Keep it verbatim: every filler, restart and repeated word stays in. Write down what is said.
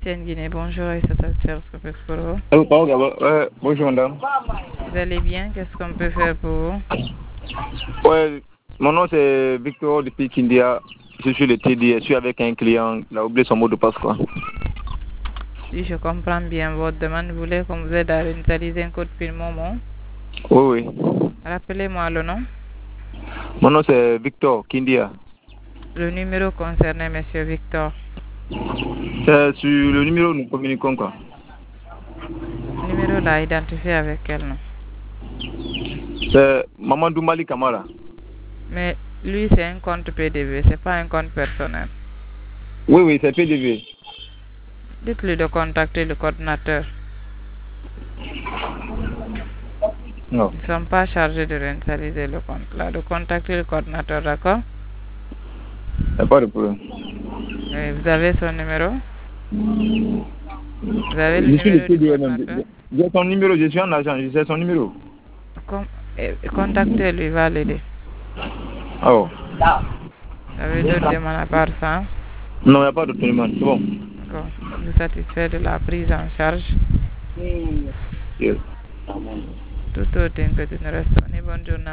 Capitaine Guinée, bonjour et c'est service que peut pour vous. Allô, pardon, euh, bonjour madame. Vous allez bien? Qu'est-ce qu'on peut faire pour vous? Ouais, mon nom c'est Victor depuis Kindia. Je suis le T D, je suis avec un client, il a oublié son mot de passe quoi. Si je comprends bien votre demande, vous voulez qu'on vous aide à réinitialiser un code PIN Momo? Oui, oui. Rappelez-moi le nom. Mon nom c'est Victor Kindia. Le numéro concerné, monsieur Victor. C'est sur le numéro nous communiquons quoi. Le numéro là identifié avec quel nom? C'est Mamadou Mali Kamara. Mais lui, c'est un compte P D V, c'est pas un compte personnel. Oui, oui, c'est P D V. Dites-lui de contacter le coordinateur. Non. Ils ne sont pas chargés de réinitialiser le compte là, de contacter le coordinateur, d'accord? Il n'y a pas de problème. Et vous avez son numéro? Vous avez le Je suis le numéro T du D même. coordinateur? J'ai son numéro, je suis en agent, je sais son numéro. Com contactez-lui, il va l'aider. Oh. Vous avez d'autres demandes à part ça? Non, il n'y a pas d'autre demande, c'est bon. D'accord. Vous êtes satisfait de la prise en charge? Yes. Tout autre que tu ne restes. Bonne journée.